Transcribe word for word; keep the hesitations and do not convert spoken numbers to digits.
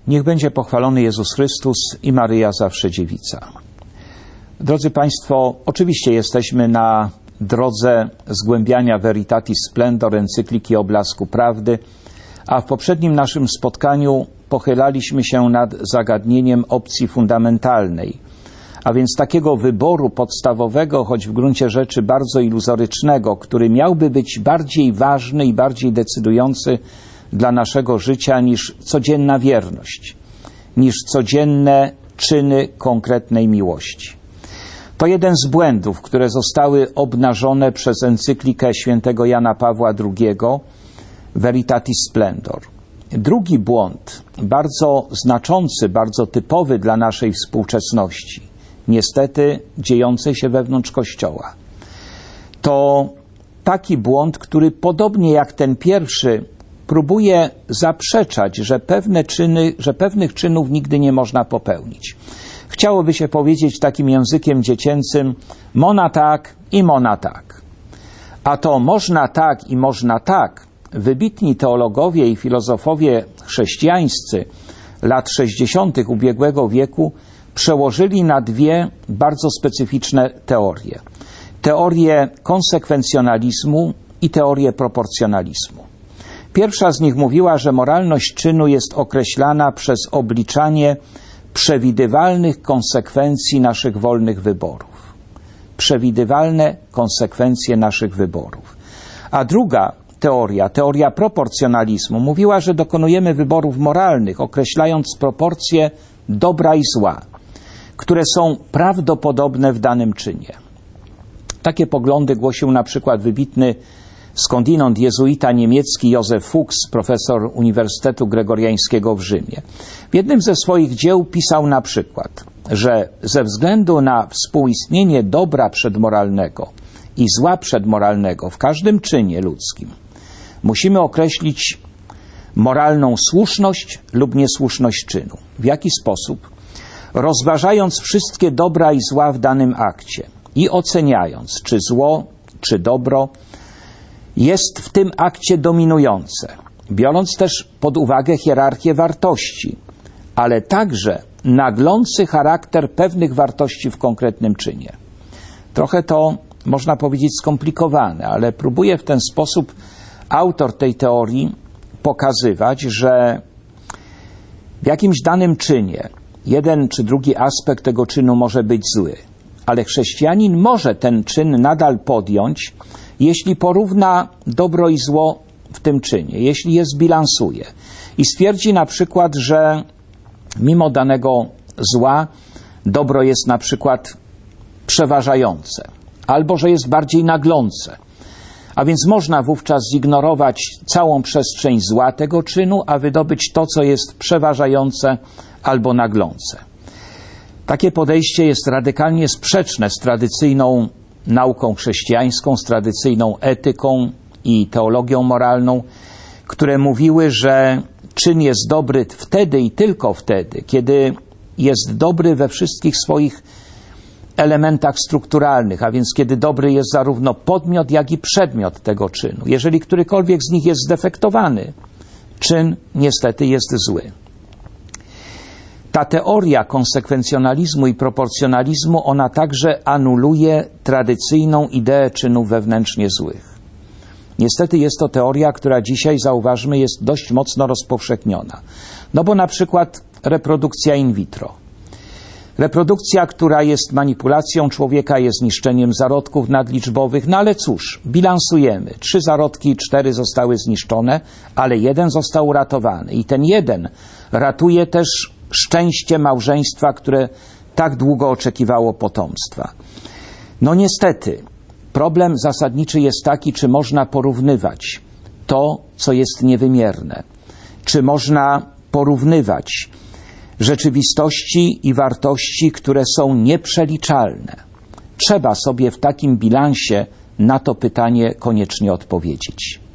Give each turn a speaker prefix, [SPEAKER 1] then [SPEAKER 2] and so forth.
[SPEAKER 1] Niech będzie pochwalony Jezus Chrystus i Maryja zawsze dziewica. Drodzy Państwo, oczywiście jesteśmy na drodze zgłębiania Veritatis Splendor, encykliki o blasku prawdy, a w poprzednim naszym spotkaniu pochylaliśmy się nad zagadnieniem opcji fundamentalnej, a więc takiego wyboru podstawowego, choć w gruncie rzeczy bardzo iluzorycznego, który miałby być bardziej ważny i bardziej decydujący dla naszego życia niż codzienna wierność, niż codzienne czyny konkretnej miłości. To jeden z błędów, które zostały obnażone przez encyklikę świętego Jana Pawła drugiego Veritatis Splendor. Drugi błąd, bardzo znaczący, bardzo typowy dla naszej współczesności, niestety dziejącej się wewnątrz Kościoła, to taki błąd, który podobnie jak ten pierwszy próbuje zaprzeczać, że pewne czyny, że pewnych czynów nigdy nie można popełnić. Chciałoby się powiedzieć takim językiem dziecięcym: mona tak i mona tak. A to można tak i można tak wybitni teologowie i filozofowie chrześcijańscy lat sześćdziesiątych ubiegłego wieku przełożyli na dwie bardzo specyficzne teorie. Teorię konsekwencjonalizmu i teorię proporcjonalizmu. Pierwsza z nich mówiła, że moralność czynu jest określana przez obliczanie przewidywalnych konsekwencji naszych wolnych wyborów. Przewidywalne konsekwencje naszych wyborów. A druga teoria, teoria proporcjonalizmu, mówiła, że dokonujemy wyborów moralnych, określając proporcje dobra i zła, które są prawdopodobne w danym czynie. Takie poglądy głosił na przykład wybitny skądinąd jezuita niemiecki Józef Fuchs, profesor Uniwersytetu Gregoriańskiego w Rzymie. W jednym ze swoich dzieł pisał na przykład, że ze względu na współistnienie dobra przedmoralnego i zła przedmoralnego w każdym czynie ludzkim musimy określić moralną słuszność lub niesłuszność czynu. W jaki sposób? Rozważając wszystkie dobra i zła w danym akcie i oceniając, czy zło, czy dobro jest w tym akcie dominujące, biorąc też pod uwagę hierarchię wartości, ale także naglący charakter pewnych wartości w konkretnym czynie. Trochę to, można powiedzieć, skomplikowane, ale próbuje w ten sposób autor tej teorii pokazywać, że w jakimś danym czynie jeden czy drugi aspekt tego czynu może być zły, ale chrześcijanin może ten czyn nadal podjąć, jeśli porówna dobro i zło w tym czynie, jeśli je zbilansuje i stwierdzi na przykład, że mimo danego zła dobro jest na przykład przeważające, albo że jest bardziej naglące. A więc można wówczas zignorować całą przestrzeń zła tego czynu, a wydobyć to, co jest przeważające albo naglące. Takie podejście jest radykalnie sprzeczne z tradycyjną nauką chrześcijańską, z tradycyjną etyką i teologią moralną, które mówiły, że czyn jest dobry wtedy i tylko wtedy, kiedy jest dobry we wszystkich swoich elementach strukturalnych, a więc kiedy dobry jest zarówno podmiot, jak i przedmiot tego czynu. Jeżeli którykolwiek z nich jest zdefektowany, czyn niestety jest zły. Ta teoria konsekwencjonalizmu i proporcjonalizmu, ona także anuluje tradycyjną ideę czynów wewnętrznie złych. Niestety jest to teoria, która dzisiaj, zauważmy, jest dość mocno rozpowszechniona. No bo na przykład reprodukcja in vitro. Reprodukcja, która jest manipulacją człowieka, jest niszczeniem zarodków nadliczbowych, no ale cóż, bilansujemy. Trzy zarodki, cztery zostały zniszczone, ale jeden został uratowany. I ten jeden ratuje też szczęście małżeństwa, które tak długo oczekiwało potomstwa. No niestety, problem zasadniczy jest taki, czy można porównywać to, co jest niewymierne. Czy można porównywać rzeczywistości i wartości, które są nieprzeliczalne. Trzeba sobie w takim bilansie na to pytanie koniecznie odpowiedzieć.